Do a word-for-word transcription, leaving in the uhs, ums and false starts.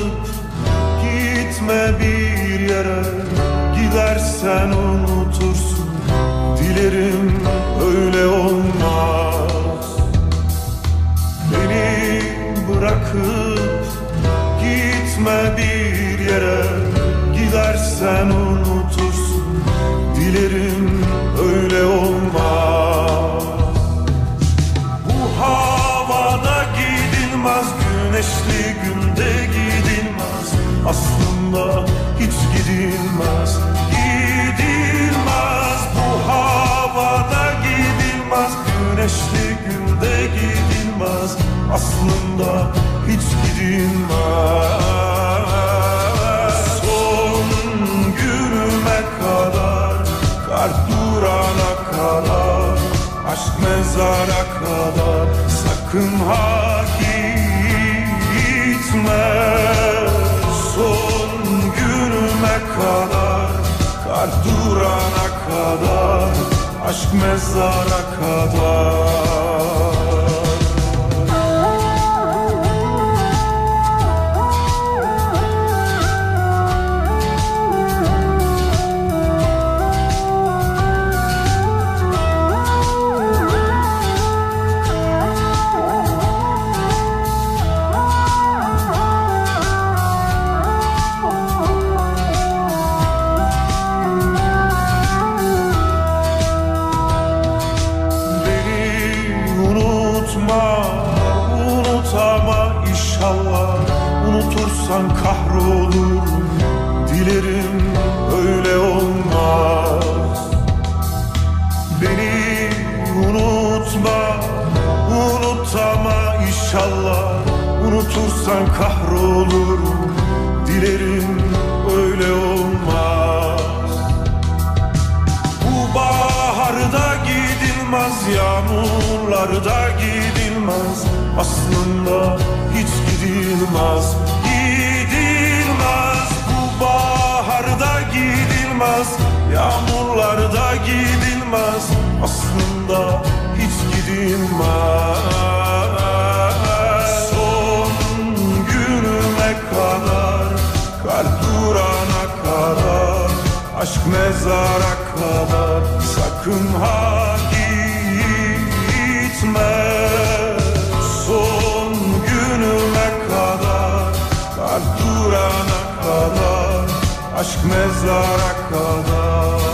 gitme bir yere, gidersen unutursun. Dilerim öyle olmaz. Beni bırakıp gitme bir yere, gidersen unutursun. Dilerim öyle olmaz. Bu havada gidilmez, güneşli günde gidilmez. Aslında hiç gidilmez, gidilmez. Bu havada gidilmez, güneşli günde gidilmez. Aslında hiç gidilmez. Son günüme kadar, kalp durana kadar, aşk mezara kadar, sakın ha gitme. Son günüme kadar, kalp durana kadar, aşk mezara kadar. Unutama inşallah, unutursan kahrolurum. Dilerim öyle olmaz. Beni unutma, unutama inşallah, unutursan kahrolurum. Dilerim öyle olmaz. Bu baharda gidilmez, yağmurlarda gidilmez. Aslında hiç gidilmez, gidilmez. Bu baharda gidilmez, yağmurlarda gidilmez. Aslında hiç gidilmez. Son günüme kadar, kalp durana kadar, aşk mezara kadar, sakın ha gitme. Son günüme kadar, kalp durana kadar, aşk mezara kadar.